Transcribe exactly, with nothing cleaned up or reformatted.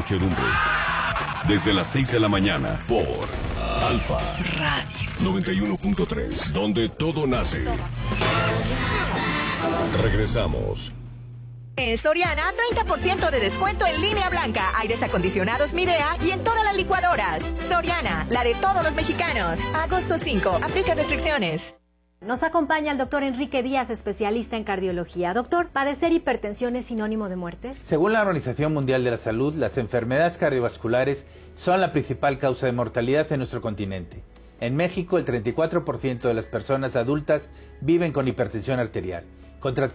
muchedumbre. Desde las seis de la mañana por Alfa Radio noventa y uno punto tres, donde todo nace. Regresamos. En Soriana, treinta por ciento de descuento en línea blanca, aires acondicionados Midea y en todas las licuadoras. Soriana, la de todos los mexicanos. Agosto cinco, aplica restricciones. Nos acompaña el doctor Enrique Díaz, especialista en cardiología. Doctor, ¿padecer hipertensión es sinónimo de muerte? Según la Organización Mundial de la Salud, las enfermedades cardiovasculares son la principal causa de mortalidad en nuestro continente. En México, el treinta y cuatro por ciento de las personas adultas viven con hipertensión arterial. Contra